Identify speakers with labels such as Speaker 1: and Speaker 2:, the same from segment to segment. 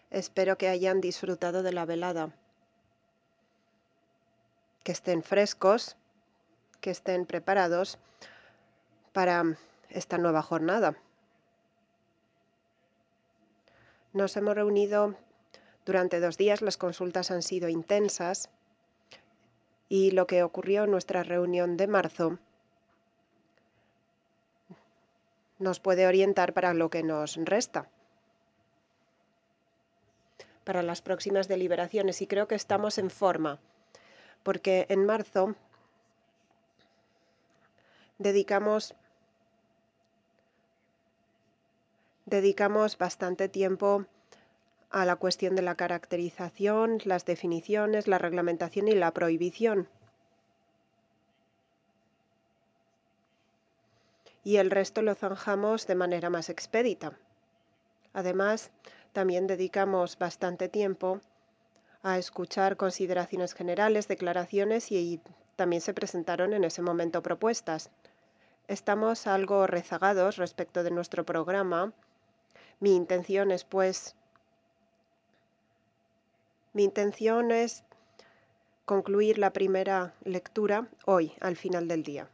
Speaker 1: Espero que hayan disfrutado de la velada, que estén frescos, que estén preparados para esta nueva jornada. Nos hemos reunido durante 2 días, las consultas han sido intensas y lo que ocurrió en nuestra reunión de marzo nos puede orientar para lo que nos resta, para las próximas deliberaciones, y creo que estamos en forma, porque en marzo dedicamos bastante tiempo a la cuestión de la caracterización, las definiciones, la reglamentación y la prohibición. Y el resto lo zanjamos de manera más expedita. Además, también dedicamos bastante tiempo a escuchar consideraciones generales, declaraciones, y también se presentaron en ese momento propuestas. Estamos algo rezagados respecto de nuestro programa. Mi intención es concluir la primera lectura hoy, al final del día.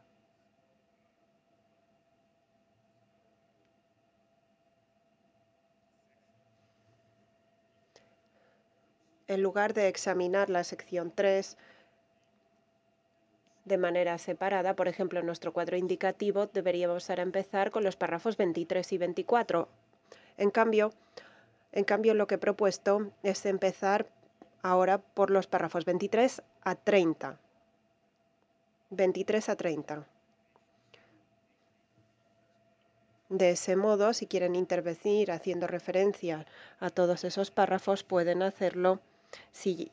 Speaker 1: En lugar de examinar la sección 3 de manera separada, por ejemplo, en nuestro cuadro indicativo deberíamos ahora empezar con los párrafos 23 y 24. En cambio, lo que he propuesto es empezar ahora por los párrafos 23 a 30. 23 a 30. De ese modo, si quieren intervenir haciendo referencia a todos esos párrafos, pueden hacerlo si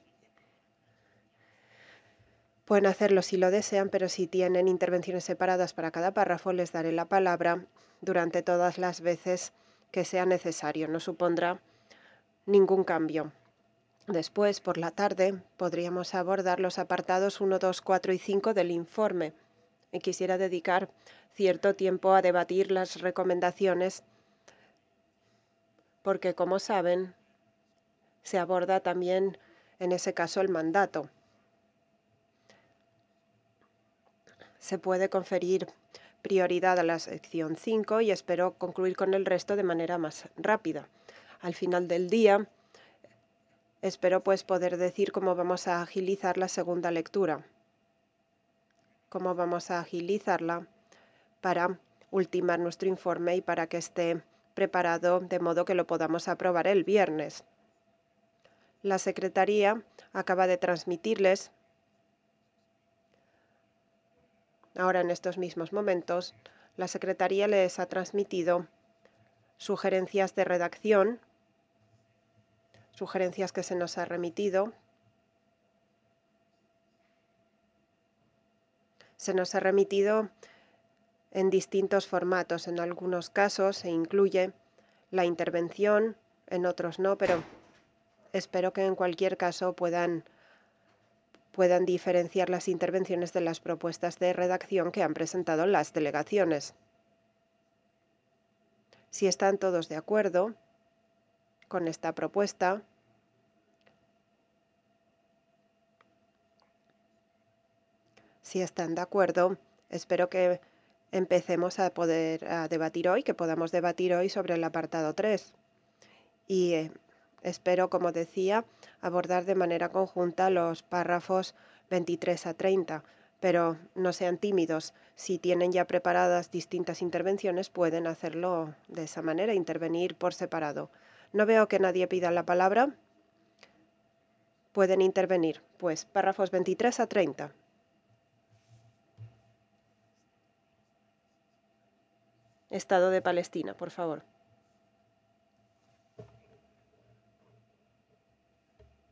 Speaker 1: lo desean, pero si tienen intervenciones separadas para cada párrafo, les daré la palabra durante todas las veces que sea necesario. No supondrá ningún cambio. Después, por la tarde, podríamos abordar los apartados 1, 2, 4 y 5 del informe. Y quisiera dedicar cierto tiempo a debatir las recomendaciones, porque, como saben, se aborda también en ese caso el mandato. Se puede conferir prioridad a la sección 5 y espero concluir con el resto de manera más rápida. Al final del día, espero poder decir cómo vamos a agilizar la segunda lectura. Cómo vamos a agilizarla para ultimar nuestro informe y para que esté preparado de modo que lo podamos aprobar el viernes. La Secretaría acaba de transmitirles, ahora en estos mismos momentos, la Secretaría les ha transmitido sugerencias de redacción, sugerencias que se nos ha remitido. Se nos ha remitido en distintos formatos. En algunos casos se incluye la intervención, en otros no, pero espero que en cualquier caso puedan diferenciar las intervenciones de las propuestas de redacción que han presentado las delegaciones. Si están todos de acuerdo con esta propuesta, espero que empecemos a debatir hoy, que podamos debatir hoy sobre el apartado 3. Y espero, como decía, abordar de manera conjunta los párrafos 23 a 30. Pero no sean tímidos. Si tienen ya preparadas distintas intervenciones, pueden hacerlo de esa manera, intervenir por separado. No veo que nadie pida la palabra. Pueden intervenir. Pues párrafos 23 a 30. Estado de Palestina, por favor.